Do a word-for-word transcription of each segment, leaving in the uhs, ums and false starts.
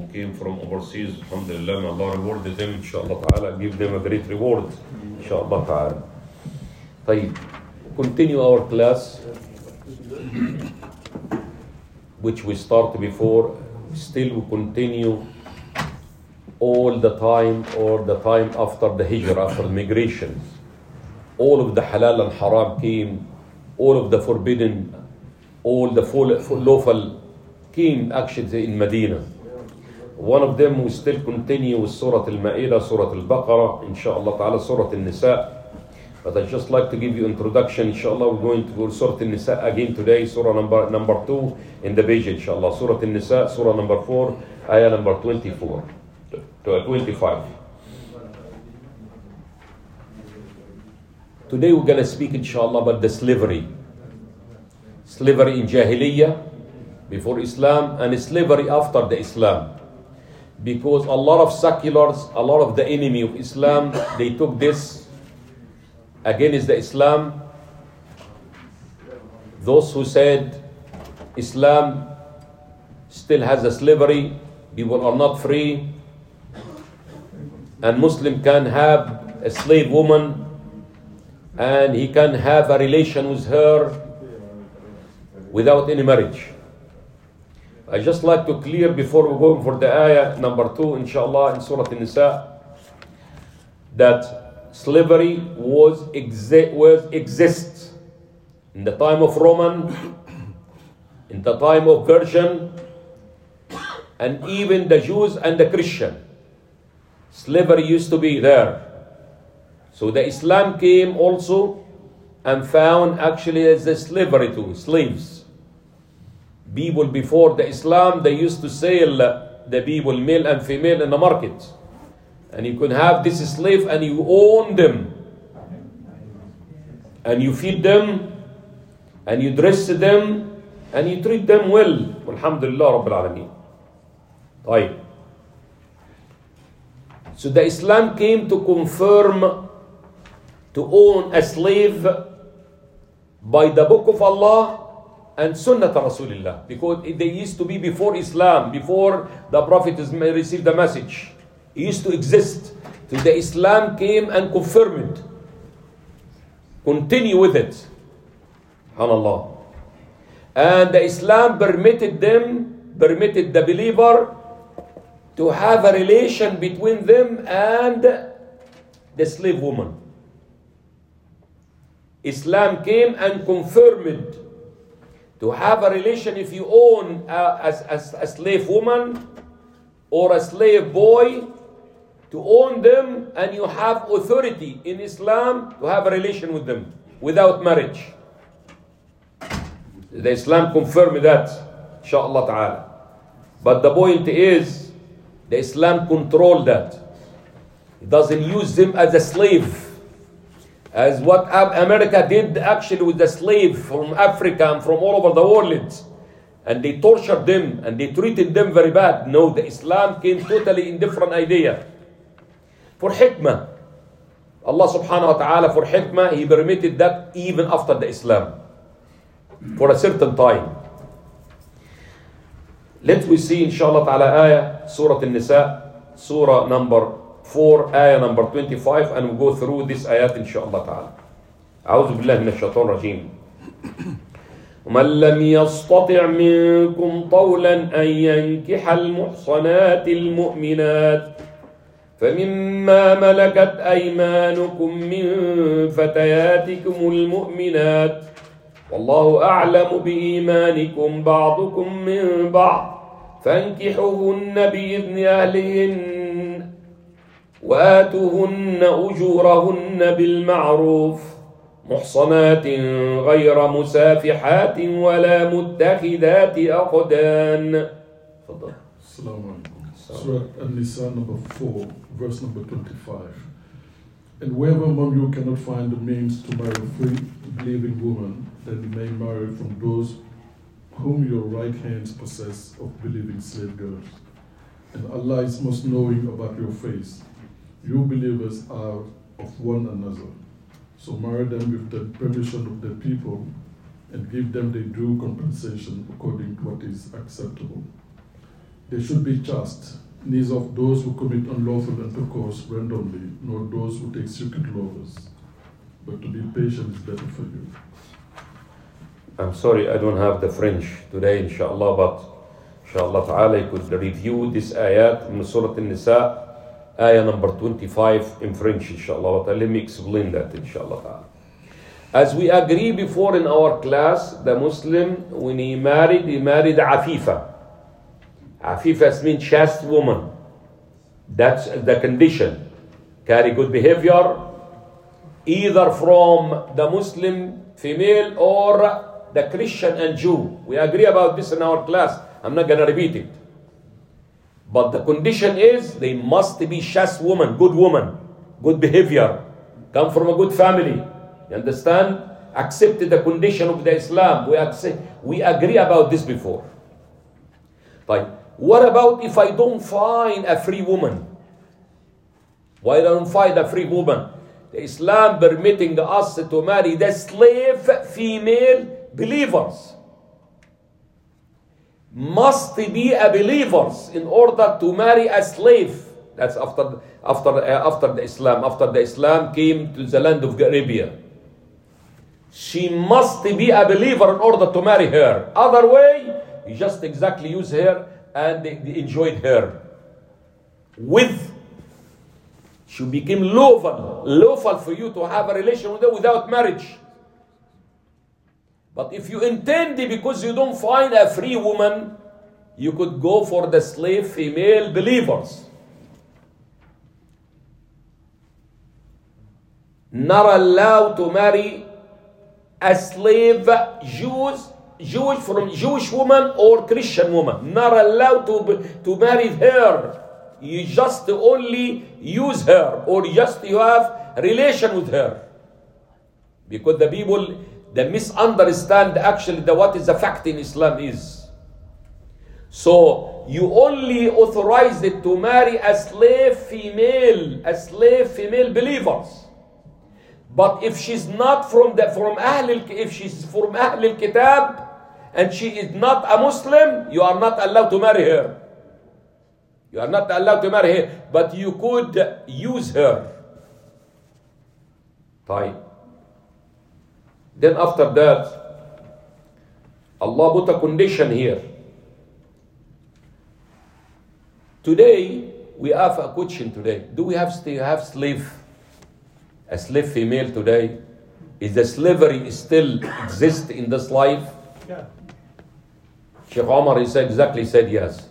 came from overseas. Alhamdulillah, may Allah reward them, inshallah ta'ala, give them a great reward, inshallah ta'ala. طيب, continue our class, which we started before. Still we continue all the time, or the time after the hijrah, after the migration. All of the halal and haram came, all of the forbidden, all the lawful came actually in Medina. One of them we still continue with Surah Al-Ma'idah, Surah Al-Baqarah, inshallah ta'ala, Surah Al-Nisa. But I'd just like to give you introduction, inshallah. We're going to go to Surah Al-Nisa again today, Surah number, number two in the page, inshallah. Surah Al-Nisa, Surah number four, ayah number twenty-four to twenty-five. Today we're going to speak, inshallah, about the slavery. Slavery in Jahiliyyah, before Islam, and slavery after the Islam. Because a lot of seculars, a lot of the enemy of Islam, they took this against the Islam. Those who said Islam still has a slavery, people are not free, and Muslim can have a slave woman, and he can have a relation with her without any marriage. I just like to clear before we go for the ayah number two, inshallah, in Surah An-Nisa, that slavery was, exi- was exist in the time of Roman, in the time of Persian, and even the Jews and the Christian. Slavery used to be there. So the Islam came also and found actually as a slavery to slaves. People before the Islam, they used to sell the people, male and female, in the market. And you could have this slave and you own them. And you feed them, and you dress them, and you treat them well. Alhamdulillah Rabbil Alameen. Right. So the Islam came to confirm to own a slave by the book of Allah and Sunnah Rasulullah, because they used to be before Islam, before the Prophet received the message. It used to exist. So the Islam came and confirmed it. Continue with it. SubhanAllah. And the Islam permitted them, permitted the believer to have a relation between them and the slave woman. Islam came and confirmed to have a relation if you own a, a, a, a slave woman or a slave boy, to own them, and you have authority in Islam to have a relation with them without marriage. The Islam confirmed that, inshallah ta'ala. But the point is, the Islam controlled that. It doesn't use them as a slave, as what America did actually with the slave from Africa and from all over the world. And they tortured them and they treated them very bad. No, the Islam came totally in different idea. For hikmah, Allah subhanahu wa ta'ala, for hikmah, He permitted that even after the Islam, for a certain time. Let's we see, inshallah ta'ala, ayah, Surah An-Nisa, Surah number four, ayah number twenty-five, and we'll go through this ayat, inshallah ta'ala. أعوذ بالله من الشيطان الرجيم. ومن لم يستطع منكم طولا أن ينكح المحصنات المؤمنات فمما ملكت أيمانكم من فتياتكم المؤمنات والله أعلم بإيمانكم بعضكم من بعض فانكحوهن بإذن أهلهن وآتوهن أجورهن بالمعروف محصنات غير مسافحات ولا متخذات أقدان. تفضل. السلام عليكم. Surah An-Nisa number four, verse number twenty-five. And whoever among you cannot find the means to marry a free believing woman, then you may marry from those whom your right hands possess of believing slave girls. And Allah is most knowing about your face. You believers are of one another. So marry them with the permission of the people and give them their due compensation according to what is acceptable. They should be chaste, neither of those who commit unlawful intercourse randomly, nor those who take secret lovers. But to be patient is better for you. I'm sorry I don't have the French today, inshallah, but inshallah ta'ala you could review this ayat in Surah An-Nisa, ayah number twenty-five in French, inshallah. But let me explain that, inshallah ta'ala. As we agreed before in our class, the Muslim, when he married, he married Afifa. Afifa means chaste woman. That's the condition. Carry good behavior, either from the Muslim female or the Christian and Jew. We agree about this in our class. I'm not going to repeat it. But the condition is they must be chaste woman, good woman, good behavior, come from a good family. You understand? Accept the condition of the Islam. We accept, we agree about this before. Right. What about if I don't find a free woman? Why don't find a free woman? The Islam permitting us to marry the slave female believers. Must be a believers in order to marry a slave. That's after after uh, after the Islam. After the Islam came to the land of Arabia. She must be a believer in order to marry her. Other way, you just exactly use her and they, they enjoyed her. With, she became lawful, lawful for you to have a relation with her without marriage. But if you intend because you don't find a free woman, you could go for the slave female believers. Not allowed to marry a slave Jews, Jewish from Jewish woman or Christian woman. Not allowed to, to marry her. You just only use her or just you have relation with her. Because the people, they misunderstand actually the, what is the fact in Islam is. So you only authorize it to marry a slave female, a slave female believers. But if she's not from the from Ahlul, if she's from Ahlul Kitab and she is not a Muslim, you are not allowed to marry her. You are not allowed to marry her, but you could use her. Fine. Then after that, Allah put a condition here. Today, we have a question today. Do we have still have slave? A slave female today? Is the slavery still exist in this life? Yeah. Sheikh Omar is exactly said yes.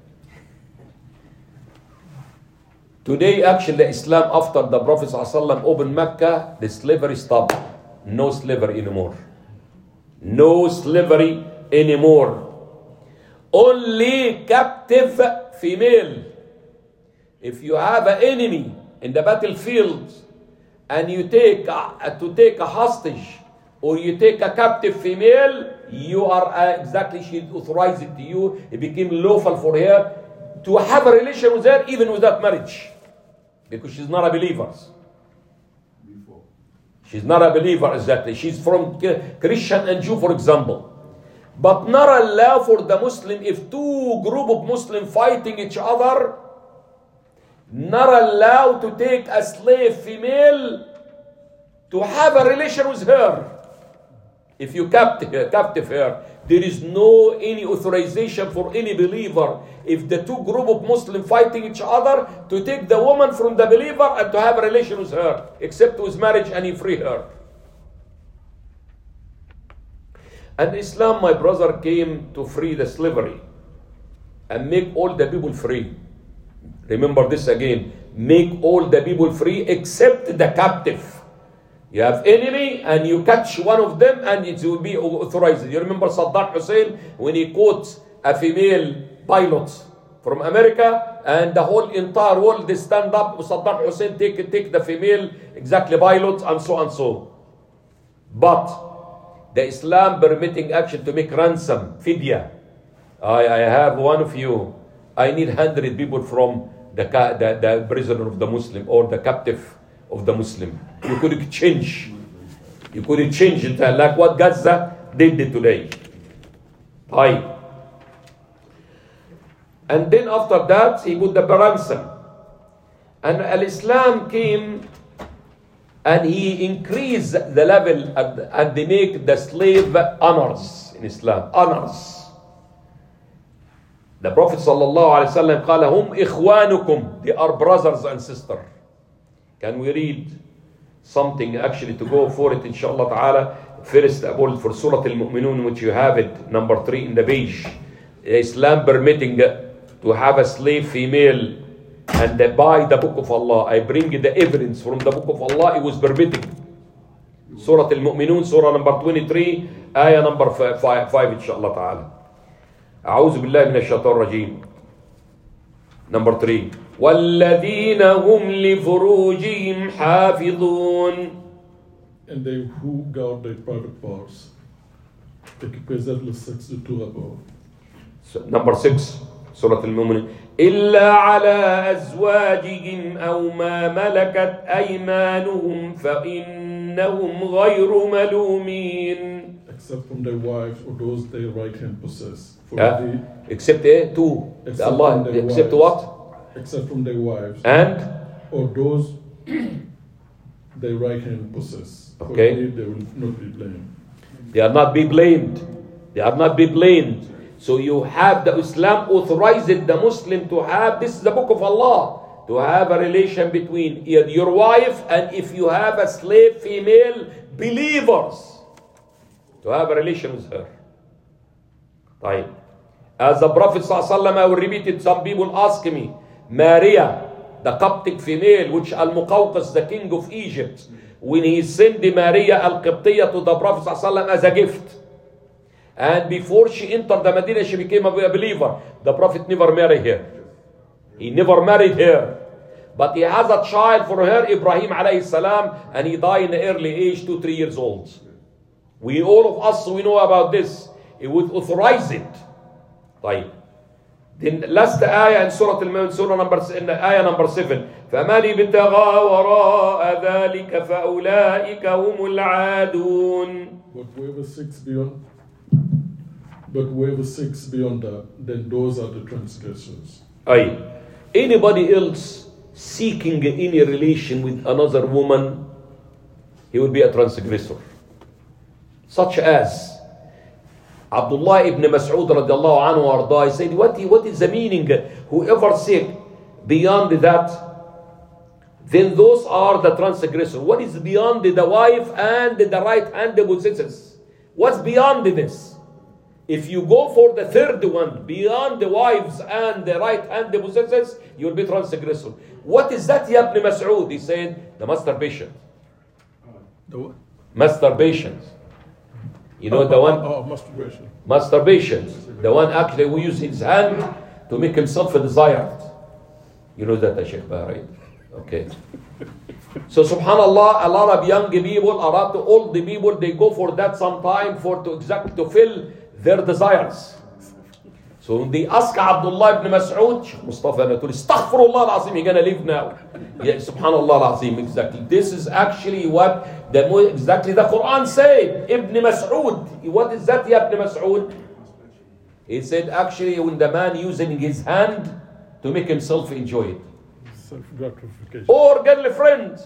Today, actually, Islam after the Prophet ﷺ opened Mecca, the slavery stopped. No slavery anymore. No slavery anymore. Only captive female. If you have an enemy in the battlefield and you take a, to take a hostage or you take a captive female, you are uh, exactly, she authorized it to you. It became lawful for her to have a relation with her even without marriage. Because she's not a believer. She's not a believer exactly. She's from Christian and Jew, for example. But not allow for the Muslim, if two group of Muslims fighting each other, not allowed to take a slave female to have a relation with her. If you captive her, captive her, there is no any authorization for any believer, if the two group of Muslims fighting each other, to take the woman from the believer and to have a relation with her, except with marriage and you free her. And Islam, my brother, came to free the slavery and make all the people free. Remember this again. Make all the people free except the captive. You have enemy and you catch one of them and it will be authorized. You remember Saddam Hussein when he caught a female pilot from America and the whole entire world they stand up. Saddam Hussein take, take the female exactly pilot and so and so. But the Islam permitting action to make ransom, fidya. I, I have one of you. I need hundred people from the, the, the prisoner of the Muslim or the captive of the Muslim. You could change. You could change it like what Gaza did today. Hi. And then after that, he put the ransom. And Al-Islam came and he increased the level of, and they make the slave honors in Islam. Honors. The Prophet sallallahu alaihi wasallam قال هم إخوانكم. They are brothers and sisters. Can we read something actually to go for it, inshallah ta'ala? First of all, for Surah Al-Mu'minun, which you have it, number three in the page. Islam permitting to have a slave female and by the book of Allah. I bring the evidence from the book of Allah, it was permitting. Surah Al-Mu'minun, Surah number twenty-three, ayah number five, five inshallah ta'ala. أعوذ بالله من الشيطان الرجيم. Number three. وَالَّذِينَ هُمْ لِفُرُوجِهِمْ حَافِظُونَ. And they who guard their private parts, they keep preserve sex to above. So, number six, Surah Al-Mu'minun. إِلَّا عَلَىٰ أَزْوَاجِهِمْ أَوْ مَا مَلَكَتْ أَيْمَانُهُمْ فَإِنَّهُمْ غَيْرُ مَلُومِينَ. Except from their wives or those their right hand possess. Yeah. The, except eh, two. Except Allah. Except wives, what? Except from their wives. And? Or those their right hand possess. Okay. For they will not be blamed. They are not be blamed. They are not be blamed. So you have the Islam authorized the Muslim to have, this is the book of Allah, to have a relation between your wife and if you have a slave female, believers, to have a relation with her. Right. As the Prophet ﷺ, I will repeat it, some people ask me, Maria, the Coptic female, which Al-Muqawqis, the king of Egypt, when he sent the Maria Al-Qibtiyya to the Prophet ﷺ as a gift, and before she entered the Medina, she became a believer. The Prophet never married her. He never married her. But he has a child for her, Ibrahim alayhi salam, and he died in the early age, two, three years old. We, all of us, we know about this. It would authorize it. طيب. Then last ayah in Surah Al-Mu'min, Surah number, in ayah number seven. فَمَنِ ابْتَغَى وَرَاءَ ذَلِكَ فَأُولَٰئِكَ هُمُ الْعَادُونَ. But whoever seeks beyond, but whoever seeks beyond that, then those are the transgressors. Aye. Anybody else seeking any relation with another woman, he will be a transgressor. Such as Abdullah ibn Mas'ud radiallahu anhu arda, he said, what, what is the meaning? Whoever seek beyond that, then those are the transgressors. What is beyond the wife and the right hand possesses? What's beyond this? If you go for the third one, beyond the wives and the right hand possesses, you will be transgressor. What is that, Ya Ibn Mas'ud? He said, the masturbation. The what? Masturbation. You know oh, the one? Oh, oh, masturbation. Masturbation. The one actually who uses his hand to make himself desired. You know that, Sheikh Bah, right? Okay. So subhanallah, a lot of young people, a lot of old people, they go for that sometime for to exact to fill their desires. So when they ask Abdullah ibn Mas'ud, Sheikh Mustafa Natul, astaghfirullah al-azim, you're gonna leave now. Yeah, subhanallah al-azim, exactly. This is actually what the exactly the Quran said. Ibn Mas'ud. What is that, ya Ibn Mas'ud? He said actually when the man using his hand to make himself enjoy it. Self-gratification. Or girlfriend.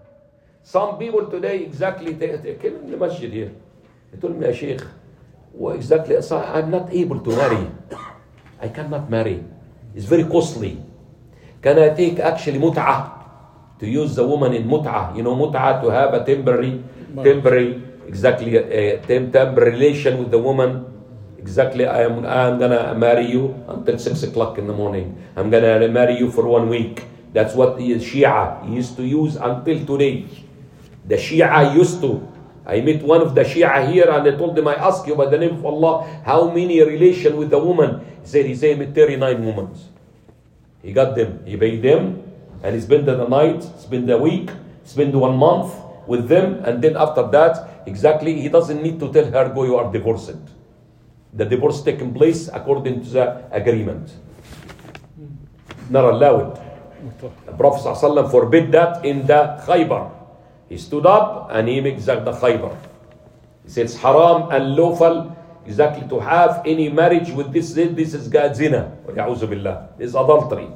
Some people today exactly they, they came in the masjid here. They told me, Sheikh, well, exactly, I'm not able to marry. I cannot marry. It's very costly. Can I take actually mut'ah? To use the woman in mut'ah. You know, mut'ah, to have a temporary, temporary, exactly, a tem- temporary relation with the woman. Exactly, I am I'm gonna marry you until six o'clock in the morning. I'm gonna marry you for one week. That's what the Shia used to use until today. The Shia used to. I met one of the Shia here and I told him, I asked you by the name of Allah, how many relation with the woman? He said, he said, thirty-nine women. He got them, he paid them, and he spent the night, spent the week, spent one month with them, and then after that, exactly, he doesn't need to tell her, go, you are divorced. The divorce taking place according to the agreement. Not allowed. The Prophet ﷺ forbid that in the Khaybar. He stood up and he made the Khaybar. He said it's haram and lawful exactly to have any marriage with this, this is zina. This is adultery.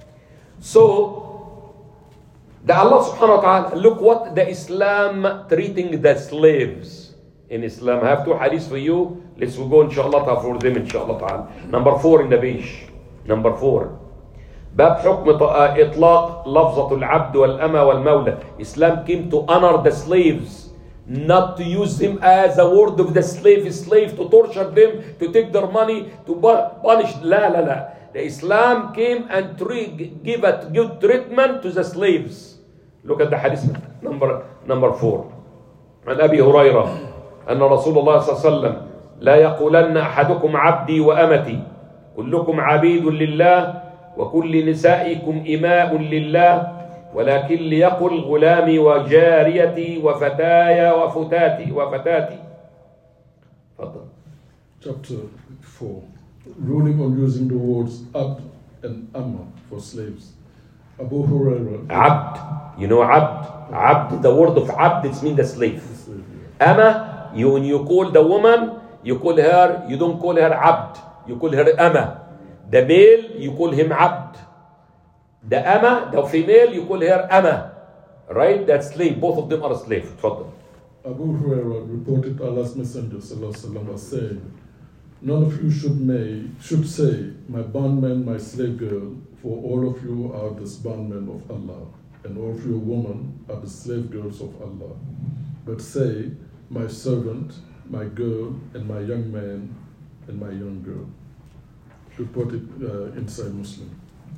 So, the Allah subhanahu wa ta'ala, look what the Islam treating the slaves in Islam. I have two hadiths for you. Let's go inshallah for them inshallah ta'ala. Number four in the page. Number four. باب حكم إطلاق لفظة العبد والأمة والمولى. Islam came to honor the slaves, not to use them as a word of the slave, slave to torture them, to take their money, to punish. لا لا لا. The Islam came and give a good treatment to the slaves. Look at the hadith number number four. عن أبي هريرة أن رسول الله صلى الله عليه وسلم لا يقولن أحدكم عبدي وأمتي كلكم عبيد لله وكل نسائكم إماء لله ولكن ليقل غلامي وجاريتي وفتايا وفتاتي وفتاتي. فضل. Chapter four. Ruling on using the words abd and amma for slaves. Abu Huraira. Abd. You know abd. Abd, the word of abd, it means the slave. slave yeah. Amma, you, when you call the woman, you call her, you don't call her abd. You call her amma. The male, you call him abd. The amma, the female, you call her amma. Right? That's slave. Both of them are slave. Fadl. Abu Huraira reported Allah's Messenger sallallahu alaihi wasallam was saying, none of you should may should say, my bondman, my slave girl, for all of you are the bondmen of Allah, and all of you women are the slave girls of Allah. But say, my servant, my girl, and my young man, and my young girl. Reported uh, inside Muslim.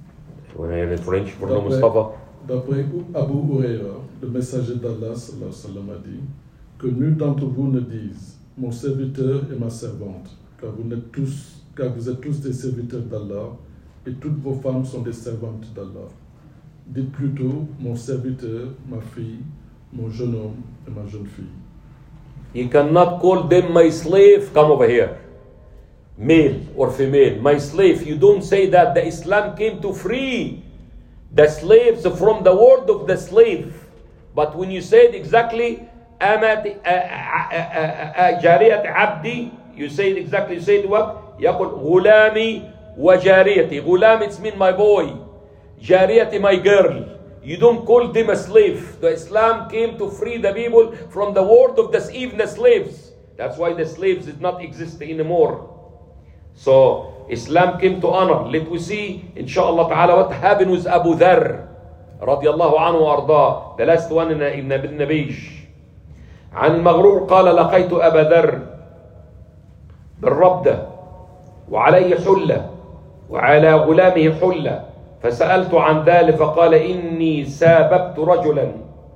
French pour le Mustafa. D'après Abu Huraira, le messager d'Allah sallallahu alayhi wa sallam a dit que nul d'entre vous ne dise mon serviteur et ma servante, car vous êtes tous, car vous êtes tous des serviteurs d'Allah et toutes vos femmes sont des servantes d'Allah. Dites plutôt mon serviteur, ma fille, mon jeune homme et ma jeune fille. You cannot call them my slave. Come over here. Male or female, my slave. You don't say that. The Islam came to free the slaves from the word of the slave. But when you said exactly Amat Jariyat Abdi, you said exactly, you said what? يقول غلامي وجاريتي. غلام, it's mean my boy. Jariyati, my girl. You don't call them a slave. The Islam came to free the people from the word of the even the slaves. That's why the slaves did not exist anymore. So Islam came to honor. Let we see, inshallah ta'ala, what happened with Abu Dharr radiyallahu anhu wa arda. The last one in Ibn Nabish. عن المغرور قال لقيت أبا ذر بالربدة وعليه حلة وعلى غلامه حلة فسألت عن ذلك فقال إني ساببت رجلا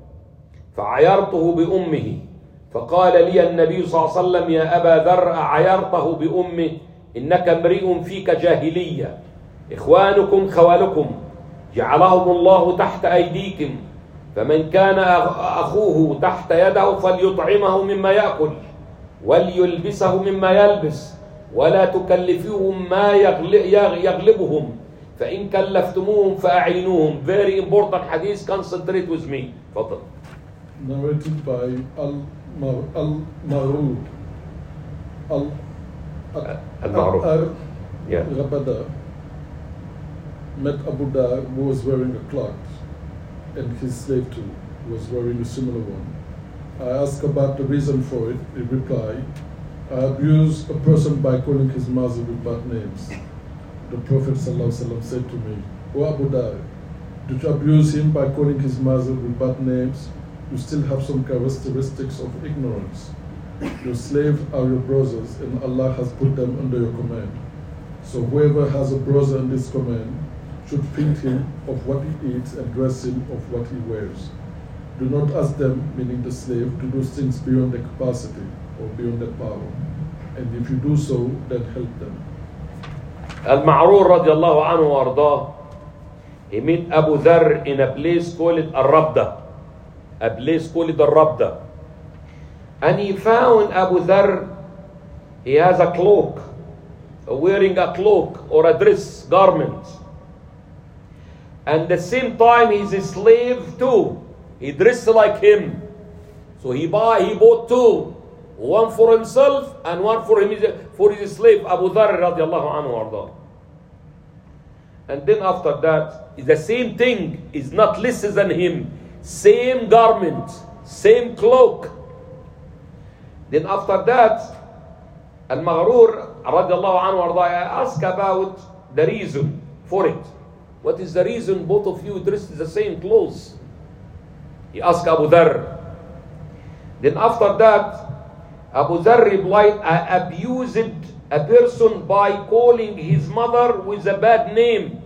فعيرته بأمه فقال لي النبي صلى الله عليه وسلم يا أبا ذر أعيرته بأمه إنك امرئ فيك جاهلية إخوانكم خوالكم جعلهم الله تحت أيديكم فمن كان أخوه تحت يده فليطعمه مما يأكل وليلبسه مما يلبس ولا تكلفوهم ما يغلبهم فإن كلفتموهم فأعينوهم. Very important hadith. Concentrate with me. فضل. Narrated by Al-Ma'ruf Al Al-Ma'ruf yeah. Rabada met Abu Dharr, who was wearing a cloth, and his slave too was wearing a similar one. I asked about the reason for it. He replied, I abuse a person by calling his mother with bad names. The Prophet ﷺ said to me, O Abu Dharr, did you abuse him by calling his mother with bad names? You still have some characteristics of ignorance. Your slaves are your brothers, and Allah has put them under your command. So whoever has a brother in this command should feed him of what he eats and dress him of what he wears. Do not ask them, meaning the slave, to do things beyond their capacity or beyond their power. And if you do so, then help them. Al-Ma'rur radiallahu anhu wa ardah, he met Abu Dharr in a place called Al-Rabda. A place called Al-Rabda. And he found Abu Dharr, he has a cloak, wearing a cloak or a dress, garment. And at the same time, he's a slave too. He dressed like him. So he buy, he bought two. one for himself and one for him, for his slave Abu Dharr radiallahu anhu arda. And then after that, the same thing is not less than him, same garment, same cloak. Then after that, Al-Maghrur radiallahu anhu arda asked about the reason for it. What is the reason both of you dressed the same clothes? He asked Abu Dharr. Then after that, Abu Dharr replied, I abused a person by calling his mother with a bad name.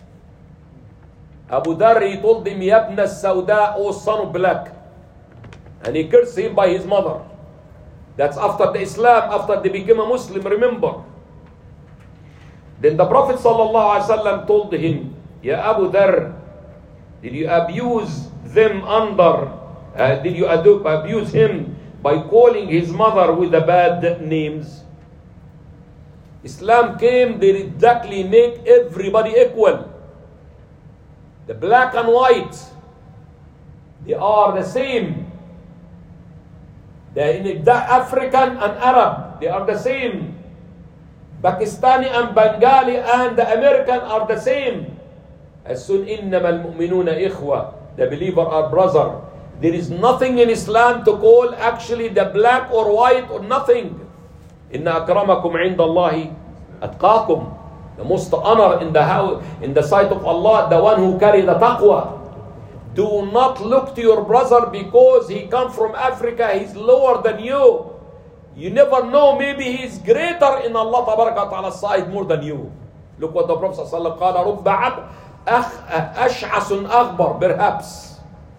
Abu Dharr, he told him, Yabna Sauda, O son of black. And he cursed him by his mother. That's after the Islam, after they became a Muslim, remember. Then the Prophet ﷺ told him, Ya Abu Dharr, did you abuse them under, uh, did you abuse him by calling his mother with the bad names? Islam came, they exactly make everybody equal. The black and white, they are the same. The, in the African and Arab, they are the same. Pakistani and Bengali and the American are the same. As soon إنما المؤمنون إخوة, the believer are brother. There is nothing in Islam to call actually the black or white or nothing. إن أكرمكم عند الله أتقاكم. The most honor in the house, in the sight of Allah, the one who carry the taqwa. Do not look to your brother because he comes from Africa, he's lower than you. You never know, maybe he's greater in Allah tabaraka ta'ala's side more than you. Look what the Prophet sallallahu alaihi wasallam قال رب أشعث أغبر, perhaps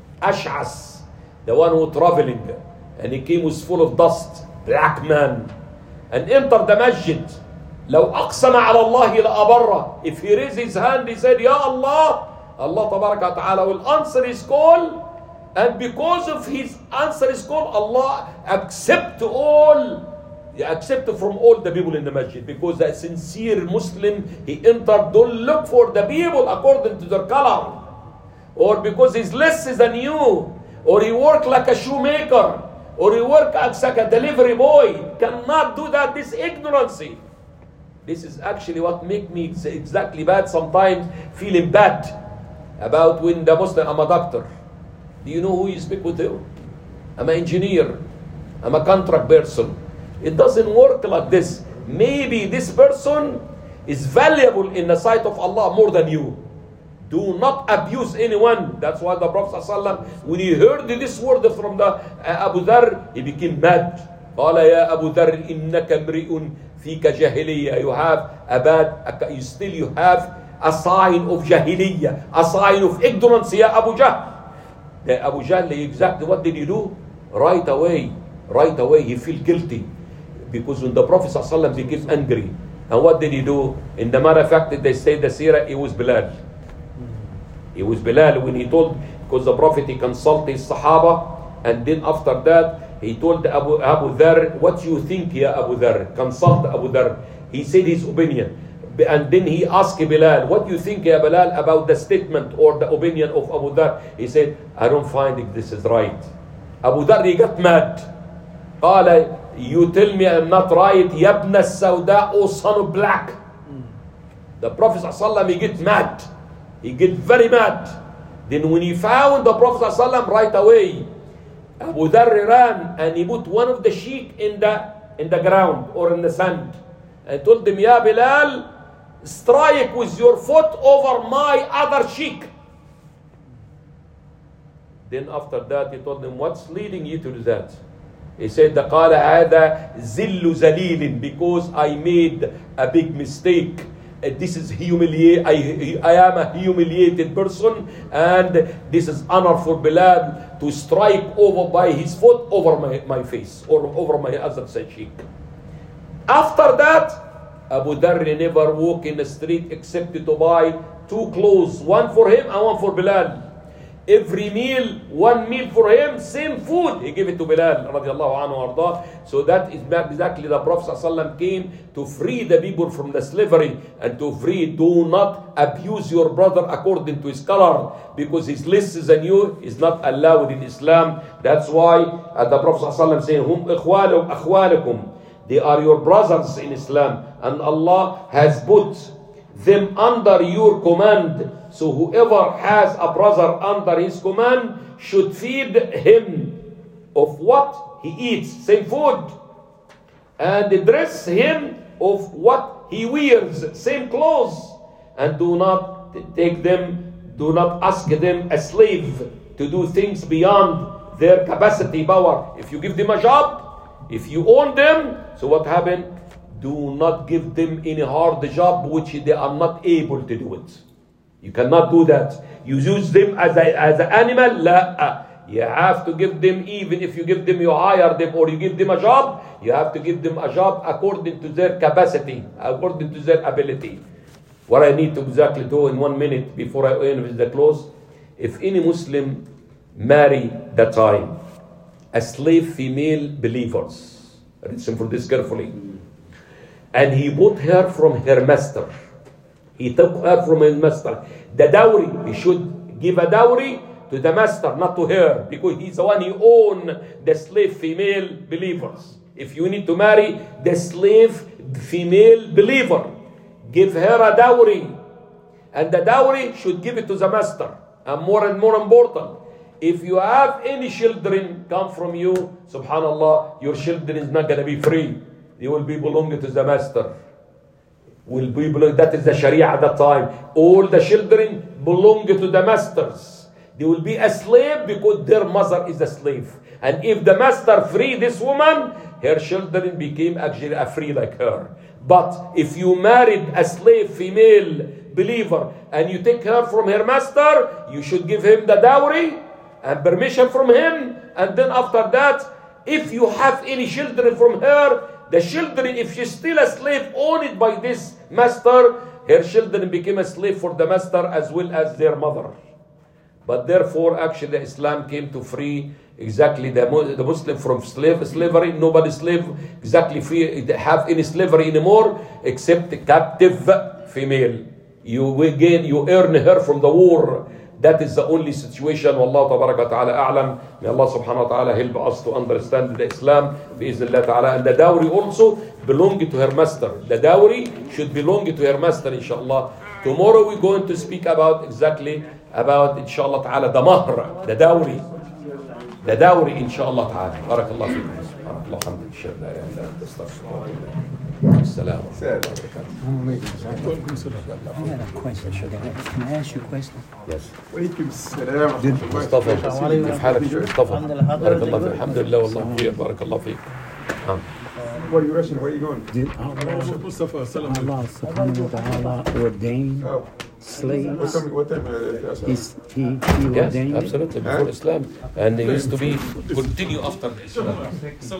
Ash'as, the one who traveling, and he came was full of dust, black man, and entered the masjid. لو أقسم على الله لأبره. If he raised his hand, he said, Ya Allah, Allah tabaraka ta'ala will answer his call, and because of his answer his call, Allah accept all, accept from all the people in the masjid, because a sincere Muslim, he entered, don't look for the people according to their color, or because he's less than you, or he work like a shoemaker, or he work as like a delivery boy. Cannot do that. This ignorancy. This is actually what make me exactly bad sometimes, feeling bad about when the Muslim, I'm a doctor. Do you know who you speak with you? I'm an engineer. I'm a contract person. It doesn't work like this. Maybe this person is valuable in the sight of Allah more than you. Do not abuse anyone. That's why the Prophet ﷺ, when he heard this word from the uh, Abu Dharr, he became mad. قال يا أبو ذر إنك امرئ فيك جاهلية. You have a bad, you still you have a sign of jahiliyyah, a sign of ignorance, ya Abu Jahl. The Abu Jahl, exactly what did he do? Right away, right away he feel guilty. Because when the Prophet ﷺ became angry, and what did he do? In the matter of fact, they say the seerah, it was Bilal. It was Bilal when he told, because the Prophet, he consulted his Sahaba, and then after that, he told Abu, Abu Dharr, what you think, ya Abu Dharr? Consult Abu Dharr. He said his opinion. And then he asked Bilal, what do you think, ya Bilal, about the statement or the opinion of Abu Dharr? He said, I don't find if this is right. Abu Dharr, he got mad. قال, you tell me I'm not right, Yabna Sauda, O son of black. The Prophet ﷺ, he get mad. He get very mad. Then when he found the Prophet ﷺ right away, Abu Dharr ran and he put one of the sheik in the in the ground or in the sand and told him, Ya Bilal, strike with your foot over my other sheik. Then after that he told him, what's leading you to do that? He said, قال هذا ذل ذليل, because I made a big mistake. This is humiliate. I, I am a humiliated person, and this is honor for Bilal to strike over by his foot over my, my face or over my other cheek. After that, Abu Dharr never walk in the street except to buy two clothes, one for him and one for Bilal. Every meal, one meal for him, same food. He gave it to Bilal radiallahu anhu arda. So that is exactly the Prophet ﷺ came to free the people from the slavery and to free. Do not abuse your brother according to his color, because his less than you is not allowed in Islam. That's why uh, the Prophet ﷺ saying, Hum ikhwanukum, they are your brothers in Islam, and Allah has put them under your command. So whoever has a brother under his command should feed him of what he eats, same food, and dress him of what he wears, same clothes, and do not take them, do not ask them a slave to do things beyond their capacity, power. If you give them a job, if you own them, so what happened? Do not give them any hard job which they are not able to do it. You cannot do that. You use them as a, as an animal. La. You have to give them, even if you give them, you hire them or you give them a job, you have to give them a job according to their capacity, according to their ability. What I need to exactly do in one minute before I end with the close. If any Muslim marry that time a slave female believers, listen for this carefully, and he bought her from her master. He took her from his master. The dowry, he should give a dowry to the master, not to her, because he's the one who owns the slave female believers. If you need to marry the slave female believer, give her a dowry, and the dowry should give it to the master. And more and more important, if you have any children come from you, subhanallah, your children is not going to be free. They will be belonging to the master. Will be belong, that is the Sharia at that time. All the children belong to the masters. They will be a slave because their mother is a slave. And if the master free this woman, her children became actually a free like her. But if you married a slave female believer and you take her from her master, you should give him the dowry and permission from him. And then after that, if you have any children from her, the children, if she's still a slave owned by this master, her children became a slave for the master as well as their mother. But therefore, actually, Islam came to free exactly the, the Muslim from slave slavery. Nobody slave exactly free have any slavery anymore except the captive female. You again, you earn her from the war. That is the only situation. Wallahu tabaraka ta'ala a'lam. May Allah subhanahu wa ta'ala help us to understand the Islam bi'iznillah ta'ala. And the dowry also belong to her master. The dowry should belong to her master, inshallah. Tomorrow we're going to speak about exactly about, inshallah ta'ala, the mahr, the dowry. The dowry, inshallah ta'ala. Barakallah fikum. Barakallah hamdulillah. La ilaha illa anta astaghfiruka. Assalam. I have a question. Can I ask you a question? Yes. وعليكم السلام ورحمة الله. مصطفى كيف حالك شو مصطفى؟ بارك الله فيك. الحمد لله والله بخير. بارك الله فيك. نعم. Where are you rushing? Where are you going? Did Allah subhanahu wa ta'ala ordain Oh. slaves? What time? What time? Uh, He's, he, he Yes, ordained it? absolutely, before Islam. And they used to be continue after Islam.